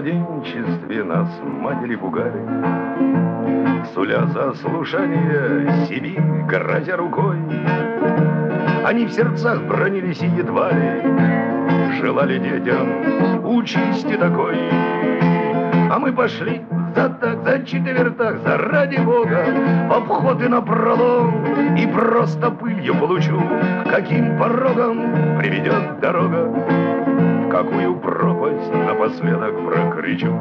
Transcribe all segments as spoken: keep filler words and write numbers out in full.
младенчестве нас матери пугали, суля за слушание Сибирь, грозя рукой. Они в сердцах бронились и едва ли желали детям участи такой. А мы пошли за так, за четвертак, за ради Бога, в обход и напролом, и просто пылью получу, каким порогом приведет дорога, в какую пропасть напоследок прокричу.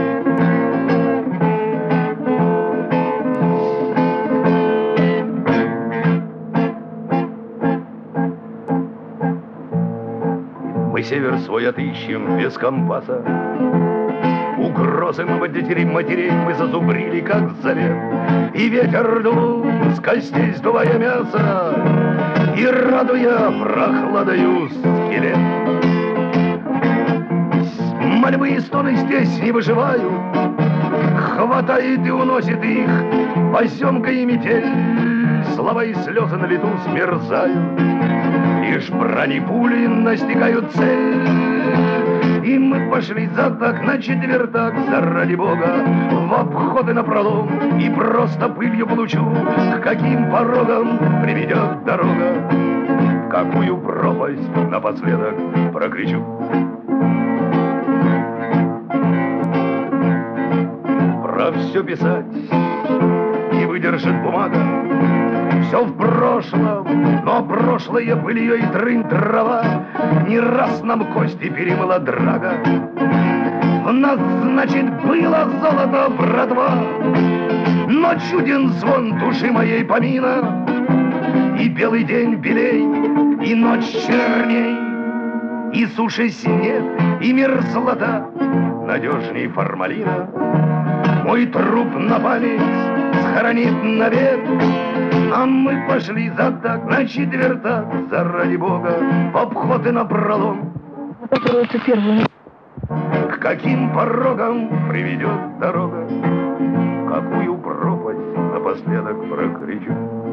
Мы север свой отыщем без компаса, угрозы мы матерей, матерей мы зазубрили, как завет. И ветер дул с костей, сдувая мясо, и радуя прохладою скелет. Мольбы и стоны здесь не выживают, хватает и уносит их поземка и метель. Слова и слезы на лету смерзают, лишь брони пули настигают цель. И мы пошли за так, на четвертак, за ради Бога, в обход и напролом, и просто пылью получу, к каким порогам приведет дорога, в какую пропасть напоследок прокричу. Про все писать не выдержит бумага, все в прошлом, но прошлое былье и трынь трава не раз нам кости перемыла драга. В нас, значит, было золото, братва, но чуден звон души моей помина. И белый день белей, и ночь черней, и суши снег, и мерзлота надежней формалина. Мой труп на память схоронит навек, а мы пошли за так, на четвертак, за ради Бога, в обход и напролом. К каким порогам приведет дорога, какую пропасть напоследок прокричу.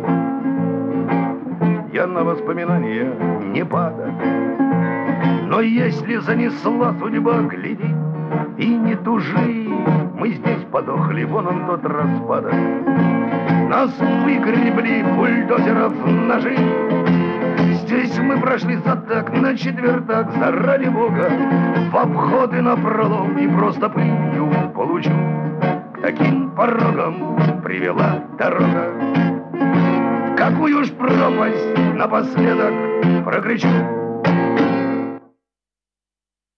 Я на воспоминания не падаю, но если занесла судьба, гляди, и не тужи, мы здесь подохли, вон он тот распадок. Нас выгребли бульдозеров ножи. Здесь мы прошли за так, на четвертак, за ради Бога, в обход и напролом, и просто пылью получу. К таким порогам привела дорога, какую ж пропасть напоследок прокричу.